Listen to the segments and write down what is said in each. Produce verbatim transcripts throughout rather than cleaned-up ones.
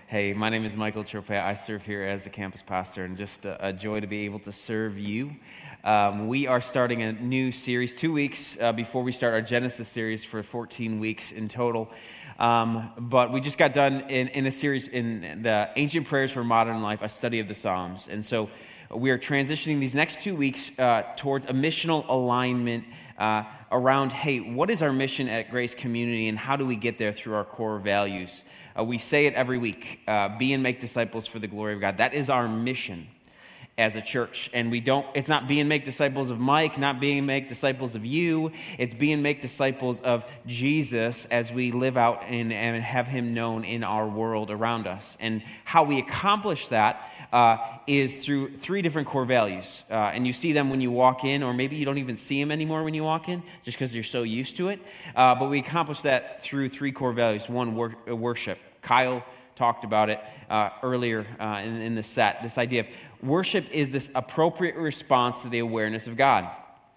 Hey, my name is Michael Tropea. I serve here as the campus pastor, and just a, a joy to be able to serve you. Um, we are starting a new series two weeks uh, before we start our Genesis series for fourteen weeks in total. Um, but we just got done in, in a series in the Ancient Prayers for Modern Life, a study of the Psalms. And so we are transitioning these next two weeks uh, towards a missional alignment uh, around, hey, what is our mission at Grace Community, and how do we get there through our core values? Uh, we say it every week, uh, be and make disciples for the glory of God. That is our mission as a church. And we don't, it's not be and make disciples of Mike, not be and make disciples of you. It's be and make disciples of Jesus as we live out and, and have him known in our world around us. And how we accomplish that uh, is through three different core values. Uh, and you see them when you walk in, or maybe you don't even see them anymore when you walk in, just because you're so used to it. Uh, but we accomplish that through three core values. One, wor- worship. Kyle talked about it uh, earlier uh, in, in the set, this idea of worship is this appropriate response to the awareness of God.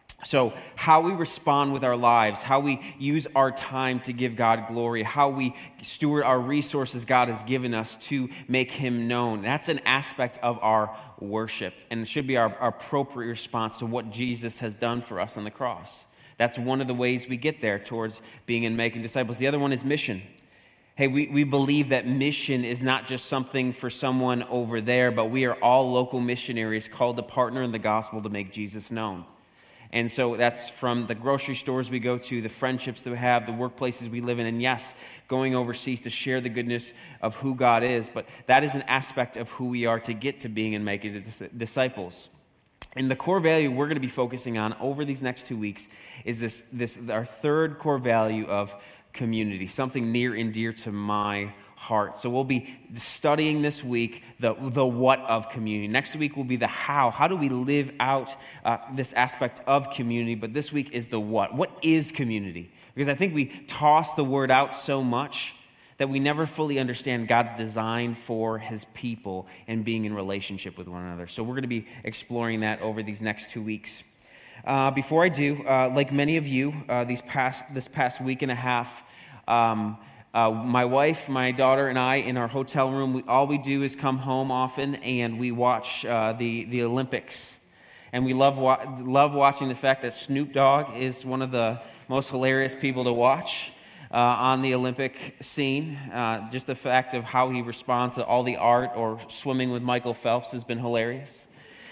So how we respond with our lives, how we use our time to give God glory, how we steward our resources God has given us to make him known. That's an aspect of our worship, and it should be our, our appropriate response to what Jesus has done for us on the cross. That's one of the ways we get there towards being and making disciples. The other one is mission. Hey, we, we believe that mission is not just something for someone over there, but we are all local missionaries called to partner in the gospel to make Jesus known. And so that's from the grocery stores we go to, the friendships that we have, the workplaces we live in, and yes, going overseas to share the goodness of who God is. But that is an aspect of who we are to get to being and making disciples. And the core value we're going to be focusing on over these next two weeks is this, this our third core value of community, something near and dear to my heart. So we'll be studying this week the, the what of community. Next week will be the how. How do we live out uh, this aspect of community? But this week is the what. What is community? Because I think we toss the word out so much that we never fully understand God's design for his people and being in relationship with one another. So we're going to be exploring that over these next two weeks. Uh, before I do, uh, like many of you, uh, these past this past week and a half, um, uh, my wife, my daughter, and I, in our hotel room, we, all we do is come home often and we watch uh, the the Olympics, and we love wa- love watching the fact that Snoop Dogg is one of the most hilarious people to watch uh, on the Olympic scene. Uh, just the fact of how he responds to all the art, or swimming with Michael Phelps, has been hilarious.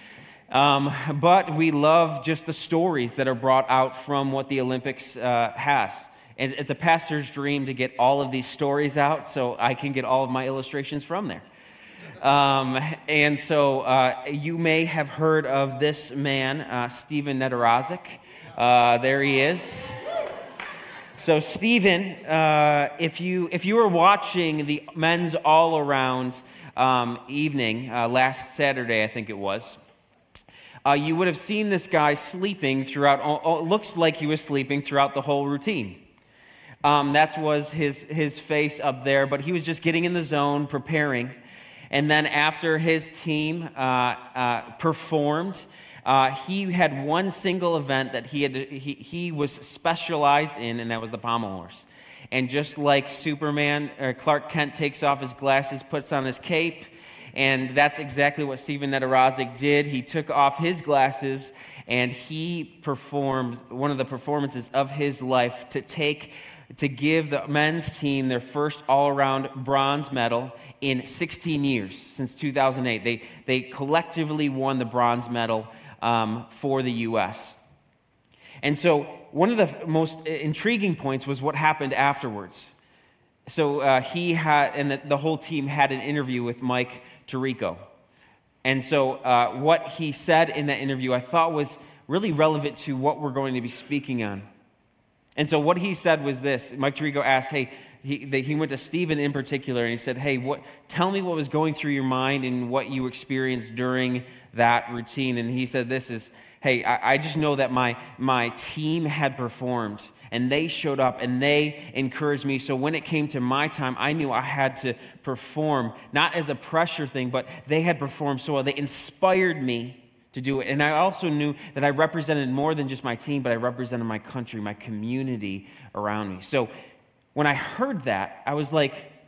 Um, but we love just the stories that are brought out from what the Olympics uh, has. And it's a pastor's dream to get all of these stories out so I can get all of my illustrations from there. Um, and so uh, you may have heard of this man, uh, Steven Nedorozic. Uh, there he is. So Steven, uh, if you if you were watching the men's all-around um, evening uh, last Saturday, I think it was, Uh, you would have seen this guy sleeping throughout, it looks like he was sleeping throughout the whole routine. Um, that was his, his face up there, but he was just getting in the zone, preparing. And then after his team uh, uh, performed, uh, he had one single event that he, had to, he, he was specialized in, and that was the pommel horse. And just like Superman, or Clark Kent takes off his glasses, puts on his cape, and that's exactly what Steven Nedorozic did. He took off his glasses and he performed one of the performances of his life to take, to give the men's team their first all-around bronze medal in sixteen years, since two thousand eight. They, they collectively won the bronze medal um, for the U S. And so one of the most intriguing points was what happened afterwards. So uh, he had, and the, the whole team had an interview with Mike Tirico. And so uh, what he said in that interview I thought was really relevant to what we're going to be speaking on. And so what he said was this. Mike Tirico asked, hey, he, they, he went to Steven in particular, and he said, hey, what? tell me what was going through your mind and what you experienced during that routine. And he said this is, hey, I, I just know that my my team had performed, and they showed up, and they encouraged me. So when it came to my time, I knew I had to perform, not as a pressure thing, but they had performed so well. They inspired me to do it. And I also knew that I represented more than just my team, but I represented my country, my community around me. So when I heard that, I was like,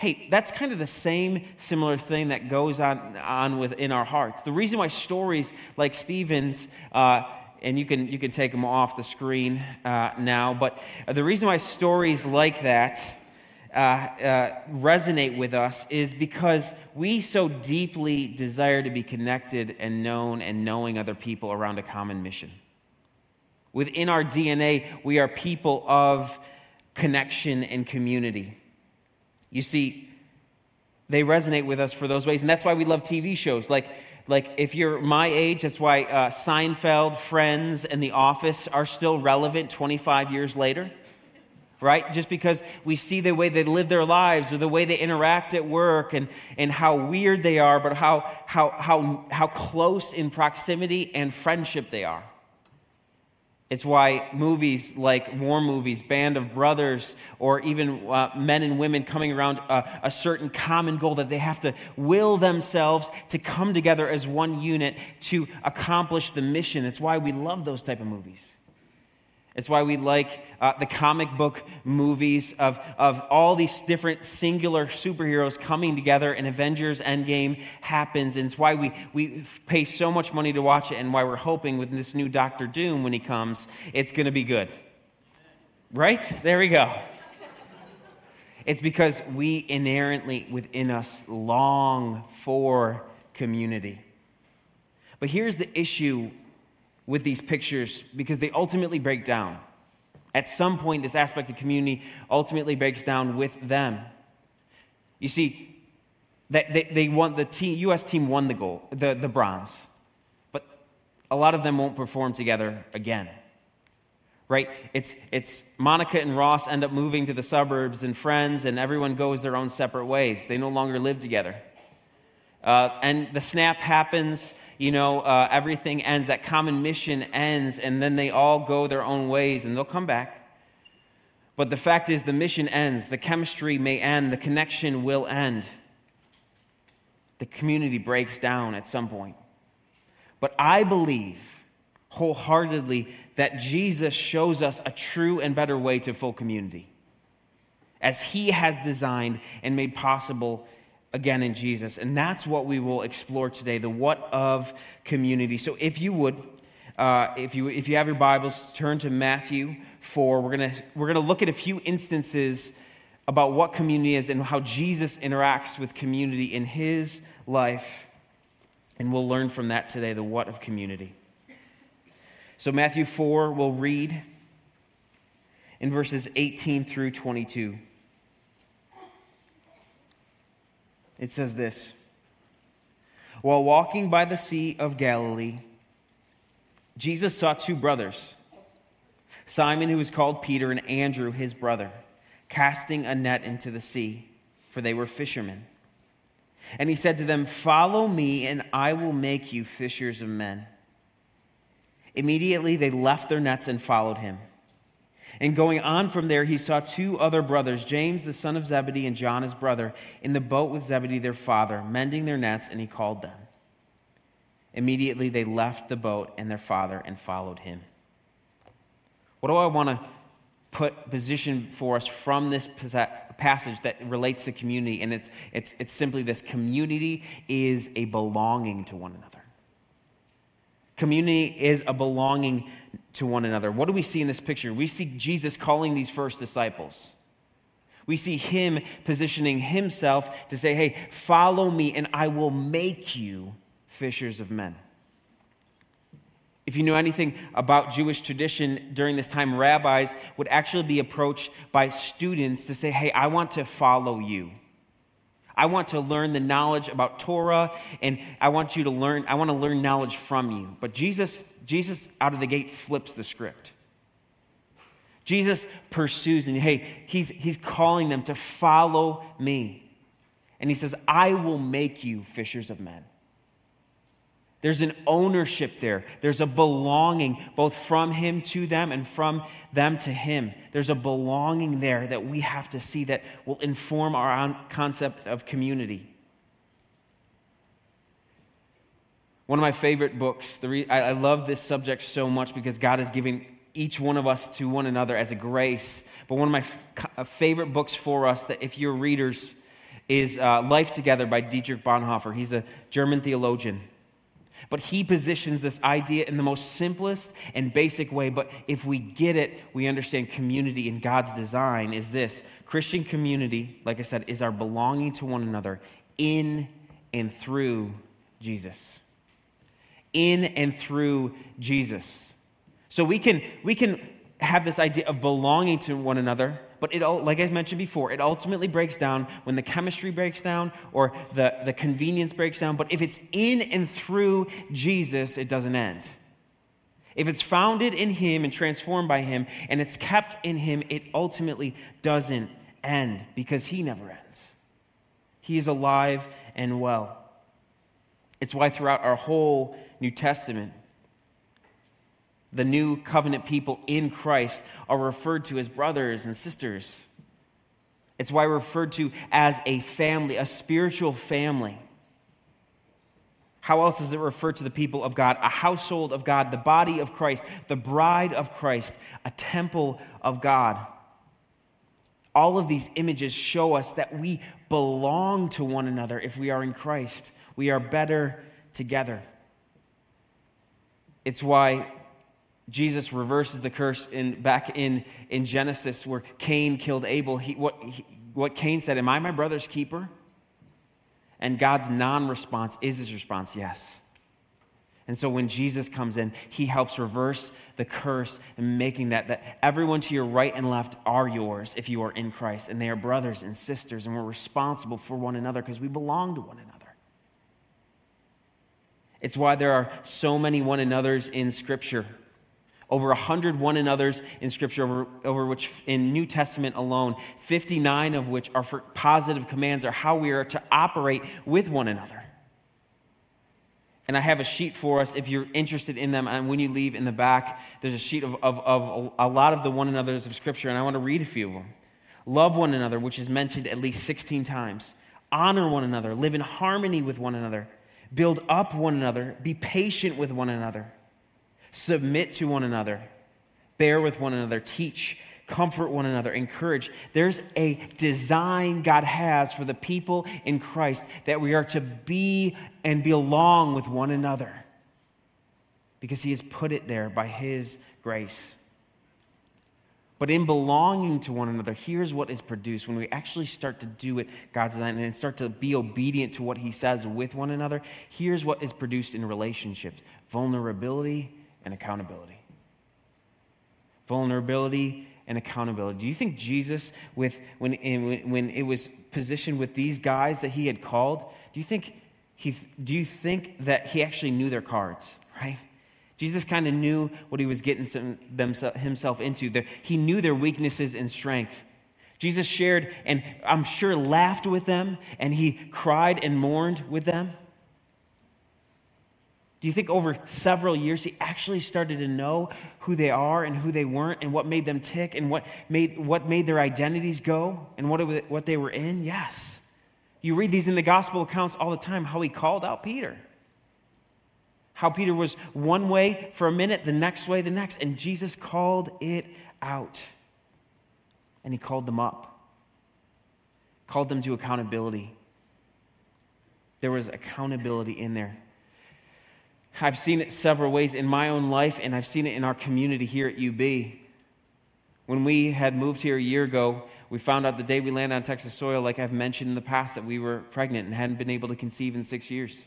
hey, that's kind of the same similar thing that goes on, on within our hearts. The reason why stories like Stephen's, uh, and you can, you can take them off the screen uh, now, but the reason why stories like that uh, uh, resonate with us is because we so deeply desire to be connected and known and knowing other people around a common mission. Within our D N A, we are people of connection and community. You see, they resonate with us for those ways, and that's why we love T V shows. Like, like if you're my age, that's why uh, Seinfeld, Friends, and The Office are still relevant twenty-five years later, right? Just because we see the way they live their lives or the way they interact at work and, and how weird they are, but how, how, how, how close in proximity and friendship they are. It's why movies like war movies, Band of Brothers, or even uh, men and women coming around a, a certain common goal that they have to will themselves to come together as one unit to accomplish the mission. It's why we love those type of movies. It's why we like uh, the comic book movies of, of all these different singular superheroes coming together, and Avengers Endgame happens. And it's why we, we pay so much money to watch it, and why we're hoping with this new Doctor Doom when he comes, it's going to be good. Right? There we go. It's because we inherently within us long for community. But here's the issue with these pictures, because they ultimately break down. At some point, this aspect of community ultimately breaks down with them. You see, that they, they won the team, U S team won the gold, the, the bronze, but a lot of them won't perform together again. Right? It's it's Monica and Ross end up moving to the suburbs and friends, and everyone goes their own separate ways. They no longer live together. Uh, and the snap happens. You know, uh, everything ends, that common mission ends, and then they all go their own ways, and they'll come back. But the fact is, the mission ends, the chemistry may end, the connection will end. The community breaks down at some point. But I believe wholeheartedly that Jesus shows us a true and better way to full community, as he has designed and made possible again in Jesus. And that's what we will explore today, the what of community. So if you would, uh, if you if you have your Bibles, turn to Matthew four. We're gonna we're gonna look at a few instances about what community is and how Jesus interacts with community in his life. And we'll learn from that today, the what of community. So Matthew four, we'll read in verses eighteen through twenty-two. It says this: while walking by the Sea of Galilee, Jesus saw two brothers, Simon, who was called Peter, and Andrew, his brother, casting a net into the sea, for they were fishermen. And he said to them, "Follow me, and I will make you fishers of men." Immediately they left their nets and followed him. And going on from there, he saw two other brothers, James, the son of Zebedee, and John, his brother, in the boat with Zebedee, their father, mending their nets, and he called them. Immediately they left the boat and their father and followed him. What do I want to put position for us from this passage that relates to community? And it's, it's, it's simply this: community is a belonging to one another. Community is a belonging to one another. What do we see in this picture? We see Jesus calling these first disciples. We see him positioning himself to say, hey, follow me and I will make you fishers of men. If you know anything about Jewish tradition during this time, rabbis would actually be approached by students to say, hey, I want to follow you. I want to learn the knowledge about Torah, and I want you to learn, I want to learn knowledge from you. But Jesus, Jesus out of the gate flips the script. Jesus pursues, and hey, he's, he's calling them to follow me. And he says, I will make you fishers of men. There's an ownership there. There's a belonging both from him to them and from them to him. There's a belonging there that we have to see that will inform our own concept of community. One of my favorite books, the re- I, I love this subject so much because God is giving each one of us to one another as a grace. But one of my f- favorite books for us, that if you're readers, is uh, Life Together by Dietrich Bonhoeffer. He's a German theologian. But he positions this idea in the most simplest and basic way. But if we get it, we understand community in God's design is this. Christian community, like I said, is our belonging to one another in and through Jesus. In and through Jesus. So we can, we can have this idea of belonging to one another, but it, like I mentioned before, it ultimately breaks down when the chemistry breaks down or the, the convenience breaks down. But if it's in and through Jesus, it doesn't end. If it's founded in him and transformed by him and it's kept in him, it ultimately doesn't end because he never ends. He is alive and well. It's why throughout our whole New Testament, the new covenant people in Christ are referred to as brothers and sisters. It's why we're referred to as a family, a spiritual family. How else does it refer to the people of God? A household of God, the body of Christ, the bride of Christ, a temple of God. All of these images show us that we belong to one another if we are in Christ. We are better together. It's why Jesus reverses the curse in, back in, in Genesis where Cain killed Abel. He, what, he, what Cain said, am I my brother's keeper? And God's non-response is his response, yes. And so when Jesus comes in, he helps reverse the curse and making that, that everyone to your right and left are yours if you are in Christ. And they are brothers and sisters, and we're responsible for one another because we belong to one another. It's why there are so many one another's in Scripture. Over a hundred one another's in Scripture, over, over which in New Testament alone, fifty-nine of which are for positive commands, are how we are to operate with one another. And I have a sheet for us if you're interested in them. And when you leave in the back, there's a sheet of, of, of a lot of the one another's of Scripture, and I want to read a few of them. Love one another, which is mentioned at least sixteen times. Honor one another. Live in harmony with one another. Build up one another. Be patient with one another. Submit to one another. Bear with one another. Teach. Comfort one another. Encourage. There's a design God has for the people in Christ that we are to be and belong with one another because he has put it there by his grace. But in belonging to one another, here's what is produced. When we actually start to do it God's design and start to be obedient to what he says with one another, here's what is produced in relationships. Vulnerability and accountability. Vulnerability and accountability. Do you think Jesus, with when in, when it was positioned with these guys that he had called, do you think he do you think that he actually knew their cards, right? Jesus kind of knew what he was getting some, them, himself into. The, he knew their weaknesses and strengths. Jesus shared and I'm sure laughed with them, and he cried and mourned with them. Do you think over several years he actually started to know who they are and who they weren't and what made them tick and what made, what made their identities go and what, it, what they were in? Yes. You read these in the gospel accounts all the time, how he called out Peter. How Peter was one way for a minute, the next way, the next. And Jesus called it out. And he called them up. Called them to accountability. There was accountability in there. I've seen it several ways in my own life, and I've seen it in our community here at U B. When we had moved here a year ago, we found out the day we landed on Texas soil, like I've mentioned in the past, that we were pregnant and hadn't been able to conceive in six years.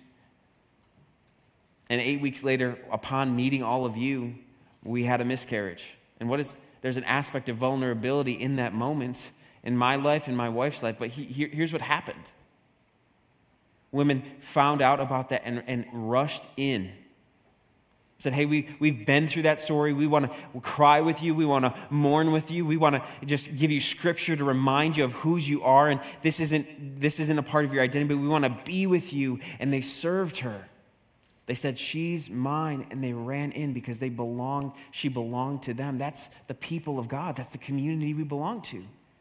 And eight weeks later, upon meeting all of you, we had a miscarriage. And what is there's an aspect of vulnerability in that moment in my life and my wife's life. But he, here, here's what happened. Women found out about that and, and rushed in. Said, hey, we, we've been through that story. We want to cry with you. We want to mourn with you. We want to just give you scripture to remind you of whose you are. And this isn't, this isn't a part of your identity, but we want to be with you. And they served her. They said, she's mine, and they ran in because they belonged, she belonged to them. That's the people of God. That's the community we belong to.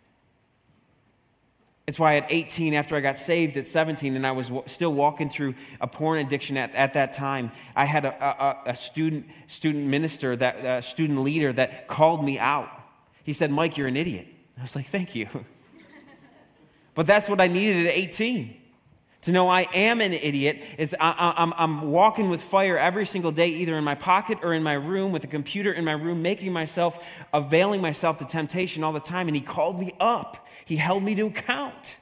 It's why at eighteen, after I got saved at seventeen, and I was w- still walking through a porn addiction at, at that time, I had a, a, a student student minister, that uh, student leader that called me out. He said, Mike, you're an idiot. I was like, thank you. But that's what I needed at eighteen. To know I am an idiot is I, I, I'm, I'm walking with fire every single day, either in my pocket or in my room, with a computer in my room, making myself, availing myself to temptation all the time. And he called me up. He held me to account.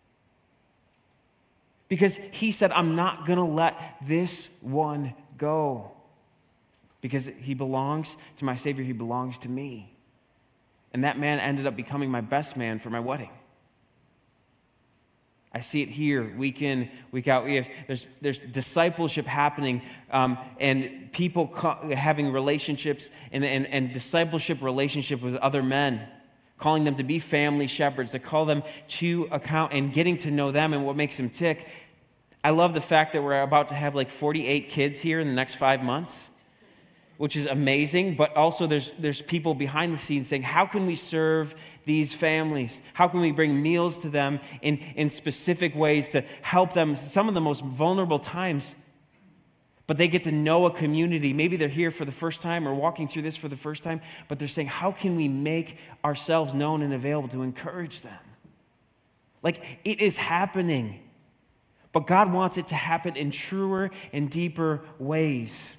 Because he said, I'm not going to let this one go. Because he belongs to my Savior. He belongs to me. And that man ended up becoming my best man for my wedding. I see it here, week in, week out. We have, there's, there's discipleship happening, um, and people co- having relationships and, and, and discipleship relationship with other men, calling them to be family shepherds, to call them to account and getting to know them and what makes them tick. I love the fact that we're about to have like forty-eight kids here in the next five months, which is amazing. But also there's, there's people behind the scenes saying, how can we serve these families? How can we bring meals to them in, in specific ways to help them some of the most vulnerable times? But they get to know a community. Maybe they're here for the first time or walking through this for the first time, but they're saying, how can we make ourselves known and available to encourage them? Like, it is happening. But God wants it to happen in truer and deeper ways.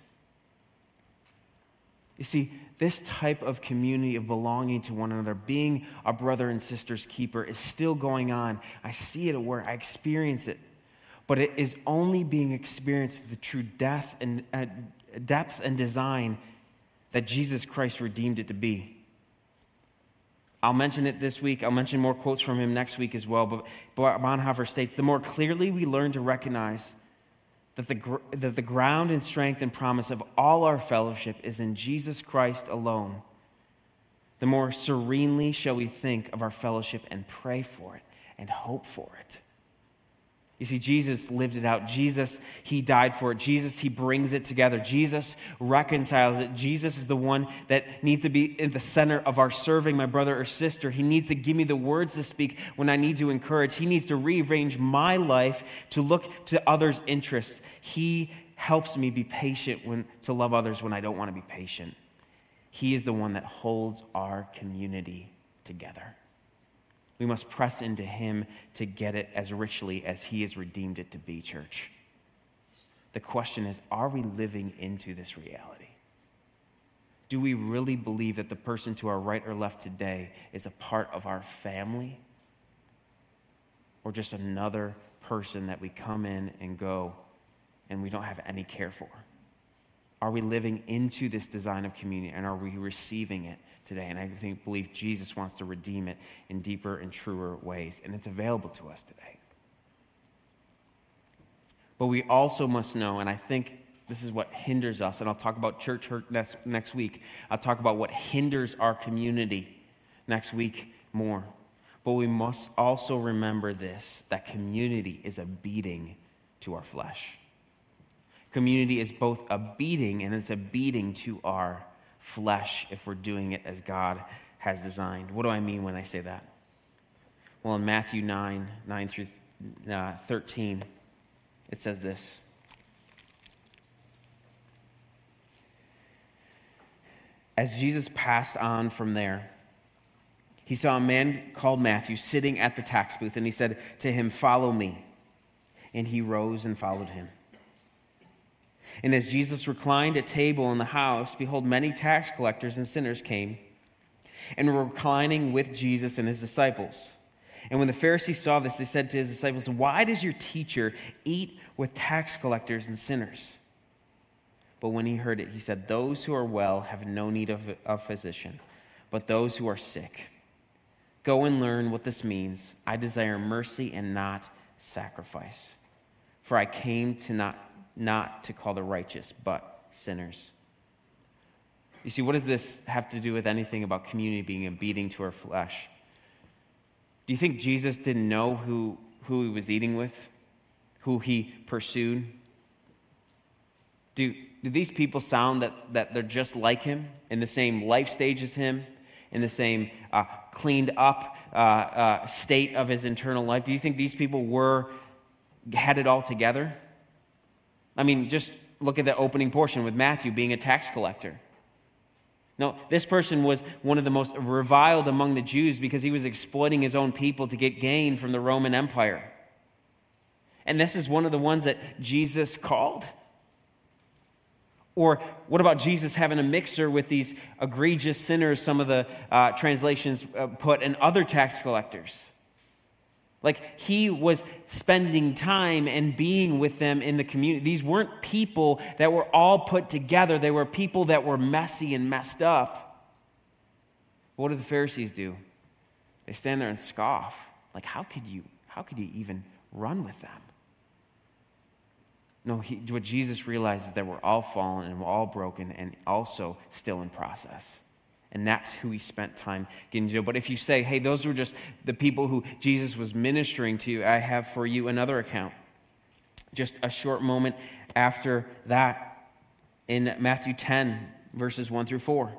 You see, this type of community of belonging to one another, being a brother and sister's keeper, is still going on. I see it at work. I experience it. But it is only being experienced the true depth and, uh, depth and design that Jesus Christ redeemed it to be. I'll mention it this week. I'll mention more quotes from him next week as well. But Bonhoeffer states, the more clearly we learn to recognize that the, that the ground and strength and promise of all our fellowship is in Jesus Christ alone, the more serenely shall we think of our fellowship and pray for it and hope for it. You see, Jesus lived it out. Jesus, he died for it. Jesus, he brings it together. Jesus reconciles it. Jesus is the one that needs to be in the center of our serving my brother or sister. He needs to give me the words to speak when I need to encourage. He needs to rearrange my life to look to others' interests. He helps me be patient when, to love others when I don't want to be patient. He is the one that holds our community together. We must press into him to get it as richly as he has redeemed it to be, church. The question is, are we living into this reality? Do we really believe that the person to our right or left today is a part of our family? Or just another person that we come in and go and we don't have any care for? Are we living into this design of community, and are we receiving it today? And I think, believe Jesus wants to redeem it in deeper and truer ways, and it's available to us today. But we also must know, and I think this is what hinders us, and I'll talk about church hurt next, next week. I'll talk about what hinders our community next week more. But we must also remember this, that community is a beating to our flesh. Community is both a beating and it's a beating to our flesh if we're doing it as God has designed. What do I mean when I say that? Well, in Matthew nine, nine through thirteen, it says this. As Jesus passed on from there, he saw a man called Matthew sitting at the tax booth, and he said to him, "Follow me." And he rose and followed him. And as Jesus reclined at table in the house, behold, many tax collectors and sinners came and were reclining with Jesus and his disciples. And when the Pharisees saw this, they said to his disciples, "Why does your teacher eat with tax collectors and sinners?" But when he heard it, he said, "Those who are well have no need of a physician, but those who are sick. Go and learn what this means. I desire mercy and not sacrifice. For I came to not not to call the righteous, but sinners." You see, what does this have to do with anything about community being a beating to our flesh? Do you think Jesus didn't know who, who he was eating with, who he pursued? Do, do these people sound that, that they're just like him, in the same life stage as him, in the same uh, cleaned up uh, uh, state of his internal life? Do you think these people were had it all together? I mean, just look at the opening portion with Matthew being a tax collector. No, this person was one of the most reviled among the Jews because he was exploiting his own people to get gain from the Roman Empire. And this is one of the ones that Jesus called. Or what about Jesus having a mixer with these egregious sinners, some of the uh, translations uh, put, and other tax collectors? Like, he was spending time and being with them in the community. These weren't people that were all put together. They were people that were messy and messed up. What did the Pharisees do? They stand there and scoff. Like, how could you, how could you even run with them? No, he, what Jesus realized is that we're all fallen and we're all broken and also still in process. And that's who he spent time getting to know. But if you say, hey, those were just the people who Jesus was ministering to, I have for you another account. Just a short moment after that in Matthew ten, verses one through four.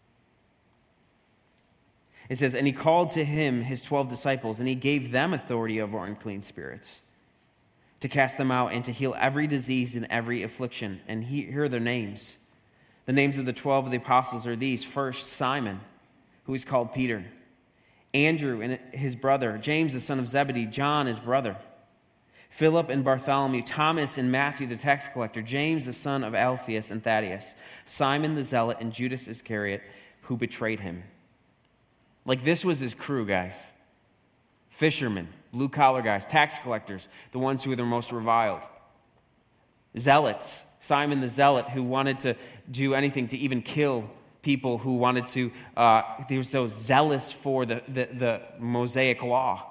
It says, and he called to him his twelve disciples, and he gave them authority over unclean spirits, to cast them out and to heal every disease and every affliction. And he, here are their names. The names of the twelve of the apostles are these. First, Simon, who is called Peter. Andrew and his brother. James, the son of Zebedee. John, his brother. Philip and Bartholomew. Thomas and Matthew, the tax collector. James, the son of Alphaeus and Thaddeus. Simon the zealot and Judas Iscariot, who betrayed him. Like, this was his crew, guys. Fishermen, blue-collar guys, tax collectors, the ones who were the most reviled. Zealots. Simon the Zealot, who wanted to do anything to even kill people who wanted to, uh, they were so zealous for the, the, the Mosaic law.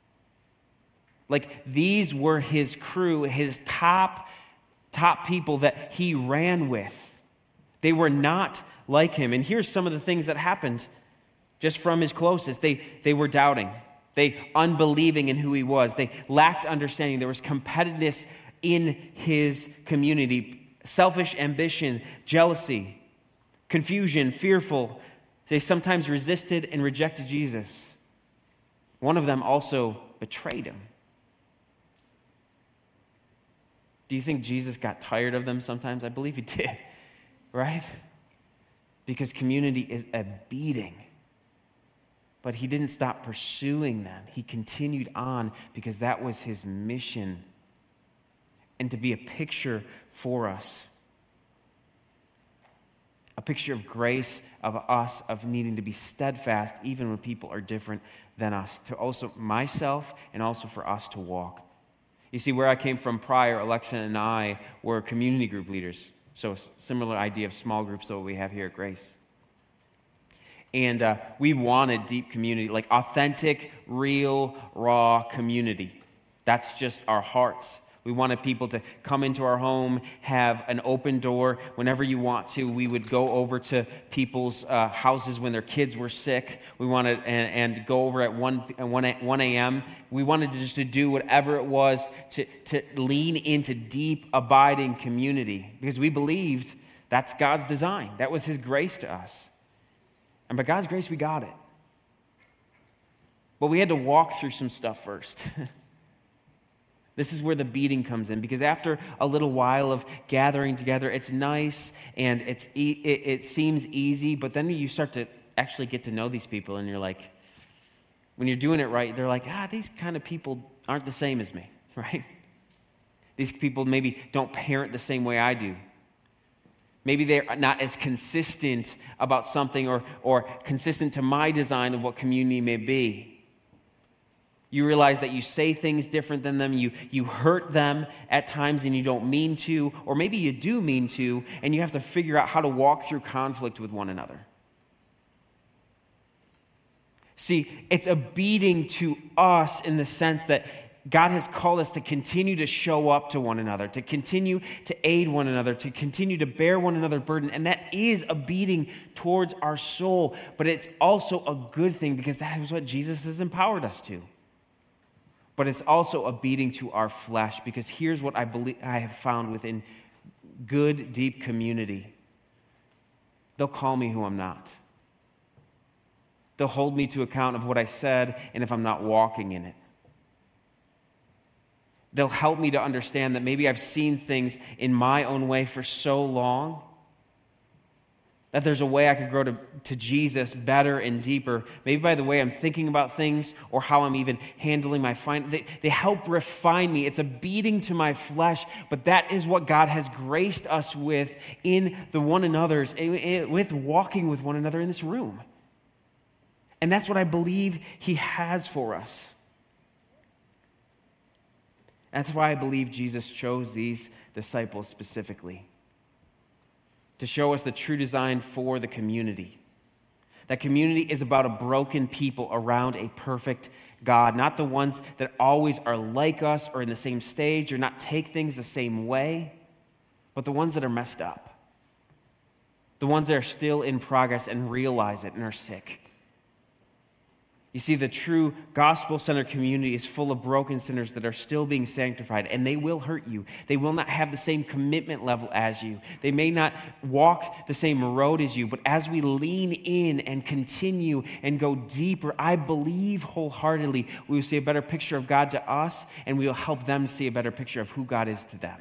Like, these were his crew, his top, top people that he ran with. They were not like him. And here's some of the things that happened just from his closest. They, they were doubting. They unbelieving in who he was. They lacked understanding. There was competitiveness in his community. Selfish ambition, jealousy, confusion, fearful. They sometimes resisted and rejected Jesus. One of them also betrayed him. Do you think Jesus got tired of them sometimes? I believe he did, right? Because community is a beating. But he didn't stop pursuing them. He continued on because that was his mission. And to be a picture for us. A picture of grace, of us, of needing to be steadfast even when people are different than us. To also myself and also for us to walk. You see, where I came from prior, Alexa and I were community group leaders. So a similar idea of small groups to what we have here at Grace. And uh, we wanted deep community, like authentic, real, raw community. That's just our hearts. We wanted people to come into our home, have an open door whenever you want to. We would go over to people's uh, houses when their kids were sick. We wanted and, and go over at one a.m. We wanted to just to do whatever it was to, to lean into deep, abiding community because we believed that's God's design. That was his grace to us. And by God's grace, we got it. But we had to walk through some stuff first. This is where the beating comes in, because after a little while of gathering together, it's nice and it's e- it, it seems easy, but then you start to actually get to know these people, and you're like, when you're doing it right, they're like, ah, these kind of people aren't the same as me, right? These people maybe don't parent the same way I do. Maybe they're not as consistent about something or, or consistent to my design of what community may be. You realize that you say things different than them. You, you hurt them at times and you don't mean to, or maybe you do mean to, and you have to figure out how to walk through conflict with one another. See, it's a beating to us in the sense that God has called us to continue to show up to one another, to continue to aid one another, to continue to bear one another's burden. And that is a beating towards our soul, but it's also a good thing because that is what Jesus has empowered us to. But it's also a beating to our flesh, because here's what I believe I have found within good, deep community. They'll call me who I'm not. They'll hold me to account of what I said and if I'm not walking in it. They'll help me to understand that maybe I've seen things in my own way for so long That there's a way I could grow to, to Jesus better and deeper, maybe by the way I'm thinking about things or how I'm even handling my fin- they, they help refine me. It's a beating to my flesh, but that is what God has graced us with in the one another's, with walking with one another in this room. And that's what I believe he has for us. That's why I believe Jesus chose these disciples specifically, to show us the true design for the community. That community is about a broken people around a perfect God, not the ones that always are like us or in the same stage or not take things the same way, but the ones that are messed up. The ones that are still in progress and realize it and are sick. You see, the true gospel-centered community is full of broken sinners that are still being sanctified, and they will hurt you. They will not have the same commitment level as you. They may not walk the same road as you, but as we lean in and continue and go deeper, I believe wholeheartedly we will see a better picture of God to us, and we will help them see a better picture of who God is to them.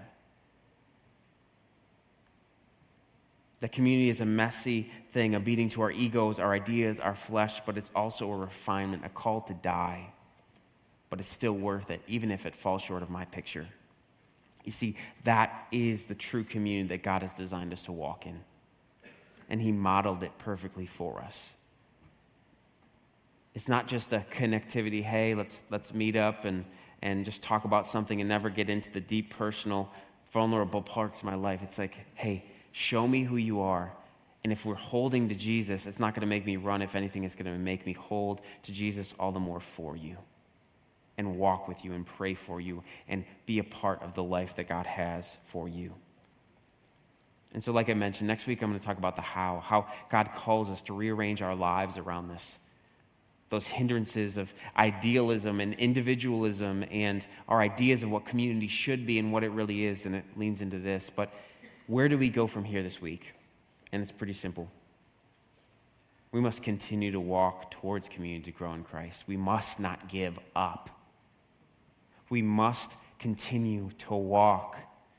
The community is a messy thing, a beating to our egos, our ideas, our flesh, but it's also a refinement, a call to die. But it's still worth it, even if it falls short of my picture. You see, that is the true community that God has designed us to walk in. And he modeled it perfectly for us. It's not just a connectivity, hey, let's let's meet up and, and just talk about something and never get into the deep, personal, vulnerable parts of my life. It's like, hey, show me who you are. And if we're holding to Jesus, it's not going to make me run. If anything, it's going to make me hold to Jesus all the more for you and walk with you and pray for you and be a part of the life that God has for you. And so like I mentioned, next week I'm going to talk about the how, how God calls us to rearrange our lives around this. Those hindrances of idealism and individualism and our ideas of what community should be and what it really is, and it leans into this. But where do we go from here this week? And it's pretty simple. We must continue to walk towards community to grow in Christ. We must not give up. We must continue to walk.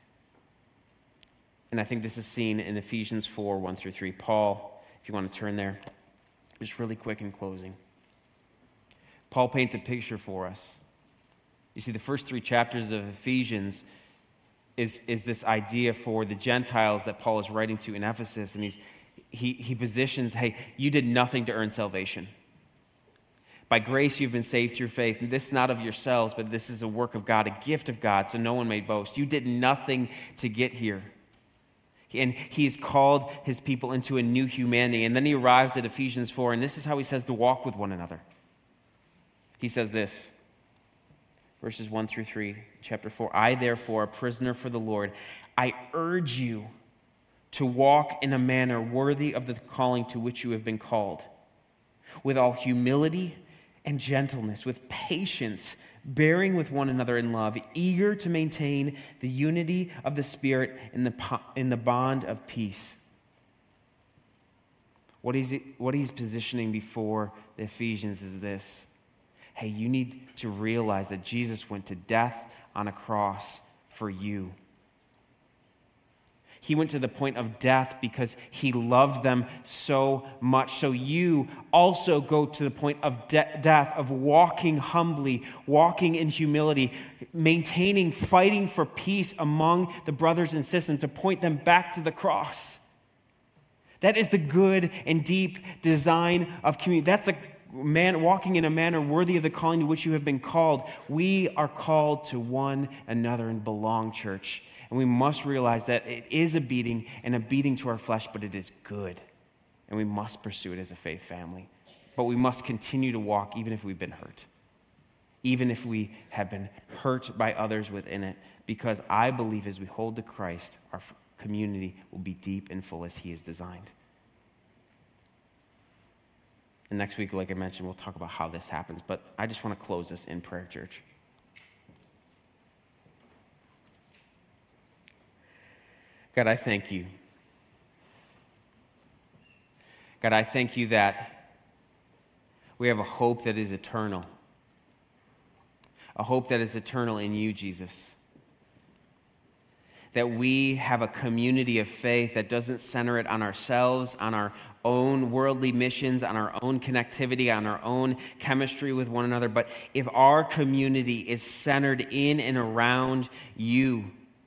And I think this is seen in Ephesians four, one through three. Paul, if you want to turn there, just really quick in closing. Paul paints a picture for us. You see, the first three chapters of Ephesians is, is this idea for the Gentiles that Paul is writing to in Ephesus. And he's, he, he positions, hey, you did nothing to earn salvation. By grace you've been saved through faith. And this not of yourselves, but this is a work of God, a gift of God, so no one may boast. You did nothing to get here. And he's called his people into a new humanity. And then he arrives at Ephesians four, and this is how he says to walk with one another. He says this, verses one through three, chapter four. I, therefore, a prisoner for the Lord, I urge you to walk in a manner worthy of the calling to which you have been called, with all humility and gentleness, with patience, bearing with one another in love, eager to maintain the unity of the Spirit in the, in the bond of peace. What he's, what he's positioning before the Ephesians is this. Hey, you need to realize that Jesus went to death on a cross for you. He went to the point of death because he loved them so much. So you also go to the point of de- death, of walking humbly, walking in humility, maintaining, fighting for peace among the brothers and sisters to point them back to the cross. That is the good and deep design of community. That's the man walking in a manner worthy of the calling to which you have been called. We are called to one another and belong, church. And we must realize that it is a beating and a beating to our flesh, but it is good. And we must pursue it as a faith family. But we must continue to walk even if we've been hurt. Even if we have been hurt by others within it. Because I believe as we hold to Christ, our community will be deep and full as he has designed. And next week, like I mentioned, we'll talk about how this happens. But I just want to close this in prayer, church. God, I thank you. God, I thank you that we have a hope that is eternal. A hope that is eternal in you, Jesus. that we have a community of faith that doesn't center it on ourselves, on our own worldly missions, on our own connectivity, on our own chemistry with one another, but if our community is centered in and around you,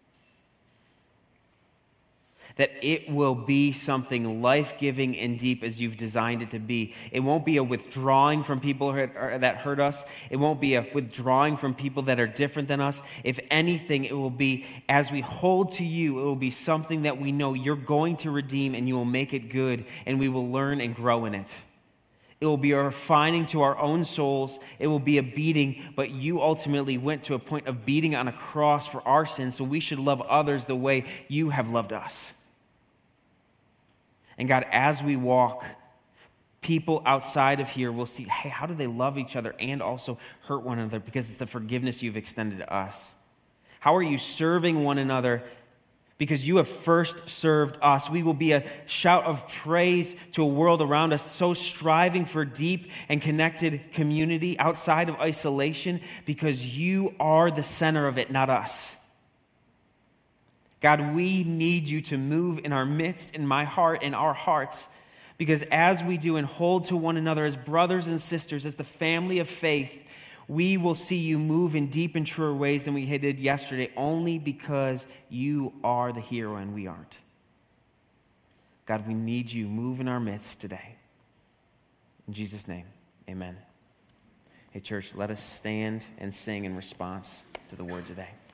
that it will be something life-giving and deep as you've designed it to be. It won't be a withdrawing from people that hurt us. It won't be a withdrawing from people that are different than us. If anything, it will be, as we hold to you, it will be something that we know you're going to redeem and you will make it good, and we will learn and grow in it. It will be a refining to our own souls. It will be a beating, but you ultimately went to a point of beating on a cross for our sins, so we should love others the way you have loved us. And God, as we walk, people outside of here will see, hey, how do they love each other and also hurt one another? Because it's the forgiveness you've extended to us. How are you serving one another? Because you have first served us. We will be a shout of praise to a world around us, so striving for deep and connected community outside of isolation, because you are the center of it, not us. God, we need you to move in our midst, in my heart, in our hearts, because as we do and hold to one another as brothers and sisters, as the family of faith, we will see you move in deep and truer ways than we did yesterday, only because you are the hero and we aren't. God, we need you. Move in our midst today. In Jesus' name, amen. Hey, church, let us stand and sing in response to the word today.